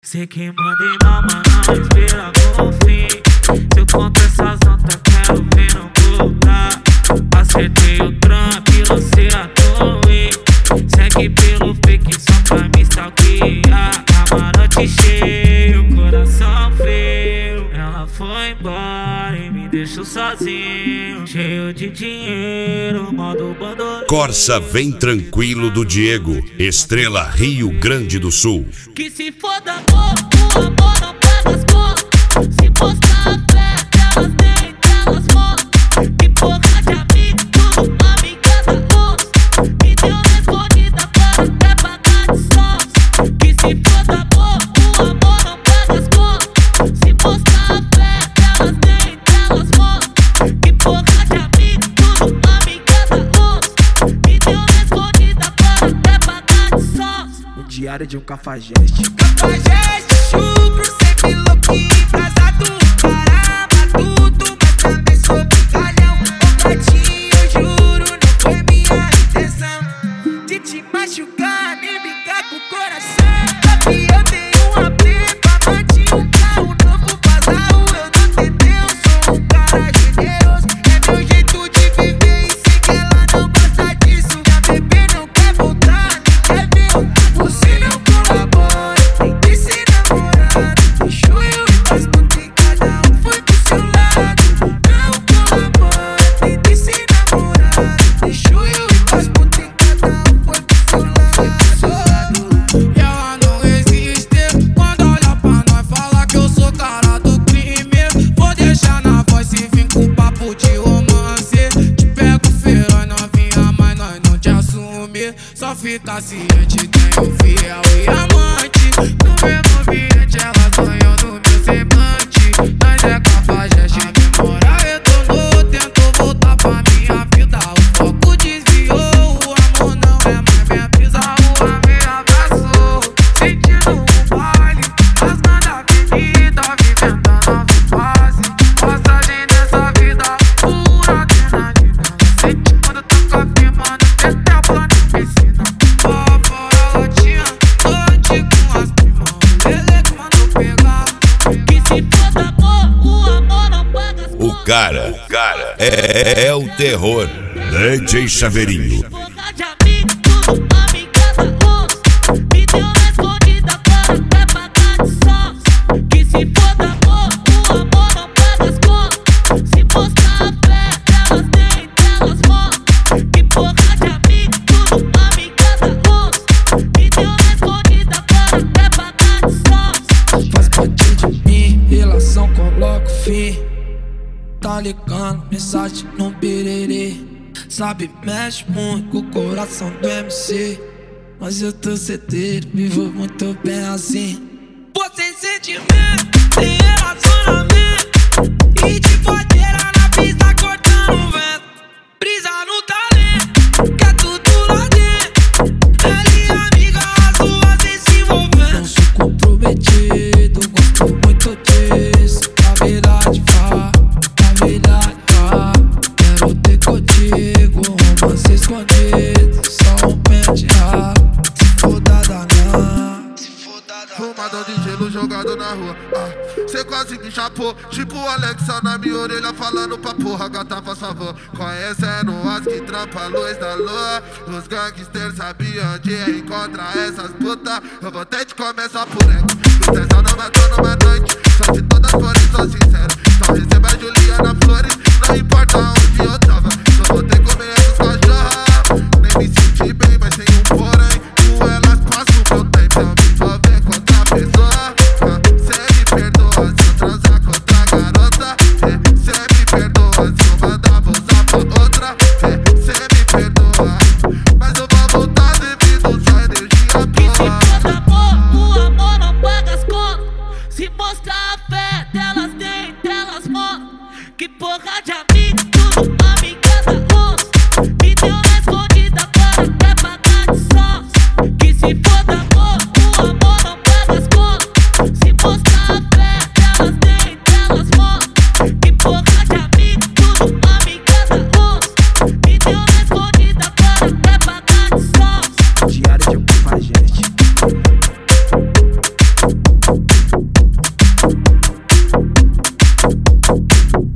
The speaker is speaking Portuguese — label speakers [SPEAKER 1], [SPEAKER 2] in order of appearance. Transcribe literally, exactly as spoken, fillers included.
[SPEAKER 1] Sei que mandei mal, mas não espera o fim. Se eu conto essas notas, quero ver não voltar. Acertei o trampo e lancei a torre. Segue pelo fake só pra me stalkear. Camarote cheio, coração frio. Ela foi embora e me deixou sozinho, cheio de dinheiro, modo bandoleiro.
[SPEAKER 2] Corsa Vem Tranquilo do Diego, Estrela Rio Grande do Sul.
[SPEAKER 1] Que se foda amor, o amor não paga as contas. Se postar a fé, elas nem elas mostram. Que porra de amigo, tudo amiga da onça. Me deu uma escondida para até pagar de sócio. Que se foda amor, o amor não paga as contas. Se postar a fé, elas nem elas mostram. Que porra de amigo, tudo amiga da onça. Me deu uma escondida para até pagar de sócio.
[SPEAKER 3] O diário de um cafajeste.
[SPEAKER 4] Cafajeste, chucro, sempre louquinho, embrasado. Caramba, tudo, mas também sou brincalhão. Ô gatinho, eu juro, não foi minha intenção de te machucar, nem brincar com o coração. Papi, eu tenho uma prepa, bati um carro novo, vazado. Eu não tentei, eu sou um cara generoso. É meu jeito de viver e sei que ela não gosta disso. Minha bebê não quer voltar, nem quer ver. Você não colabora, tem que ser namorado. Deixou eu e faz tudo em cada um foi pro seu lado. Não colabora, tem que ser namorado. Deixou eu e faz tudo em cada um foi pro seu lado.
[SPEAKER 5] E ela não existe quando olha pra nós, fala que eu sou cara do crime. Vou deixar na voz e vim com papo de romance. Te pego feroz novinha, mas nós não te assume. Só fica ciente, tenho fiel e amante. No mesmo ambiente ela sonhou no meu semblante. Nós é cafajeste, a memória retornou. Tentou voltar pra minha vida, o foco desviou. O amor não é mais minha brisa, o amor me abraçou. Sentindo um baile, rasgando a avenida, vivendo a nova fase. Passagem dessa vida, pura adrenalina. Sente quando toca firmando, tem tempo lá na piscina. Ó, fora latinha, noite com as primas. Ele que mandou pegar.
[SPEAKER 1] Que se foda amor, o amor não paga as
[SPEAKER 2] O cara, o cara é, é o terror. D J Chaveirinho.
[SPEAKER 1] porra de amigo, tudo amiga da onça. Me deu uma escondida para até pagar de sócio. Que se foda amor, o amor não paga as contas. Se postar a fé, elas nem elas mostram. Que porra de amigo, tudo amiga da onça. Me deu uma escondida para até pagar de sócio.
[SPEAKER 3] Faz parte de mim, relação coloca o fim. Tá ligando, mensagem no birerê. Sabe, mexe muito com o coração do M C. Mas eu tô certeiro, vivo muito bem assim.
[SPEAKER 4] Você sentimento, tem relacionamento. E de bodeira na pista cortando o vento. Brisa no talento, quer tudo lá dentro. Ela e amiga, as duas sem se envolvendo.
[SPEAKER 3] Não sou comprometido, gosto muito disso. Na verdade, vá, na verdade, vá. Quero ter contigo, romance escondido. Só um pente raro, se foda danão.
[SPEAKER 6] Fumadão de gelo jogado na rua, ah, cê quase me chapou. Tipo o Alexa na minha orelha falando pra porra, gata faz favor. Conhecendo as que trampa a luz da lua. Os gangsters sabiam onde encontrar essas putas. Eu vou ter de começar por ela. O tesão não matou numa noite. Só se todas forem, sou sincero. Só receba a Juliana Flores, não importa onde eu tava. Só vou ter que comer essas cachorras. Nem me senti bem, mas tem um porém. Com elas passo meu tempo, eu me envolver com outra pessoa. Cê me perdoa se eu transar com outra garota. Cê me perdoa se eu mandar usar pra outra. Cê me perdoa, mas eu vou voltar devido sua energia
[SPEAKER 1] Que se
[SPEAKER 6] boa.
[SPEAKER 1] foda amor, o amor não paga as contas. Se mostrar a fé, delas nem delas mostram. Que porra de amigo, tudo amiga da onça. Me deu uma escondida para até pagar de sócio. Que se foda amor, o amor não paga as contas. Se mostrar a fé, delas nem delas mostram. Que porra de amigo, tudo amiga da onça. Me deu uma escondida para até pagar de sócio.
[SPEAKER 3] Diário de um cafajeste. Tchau.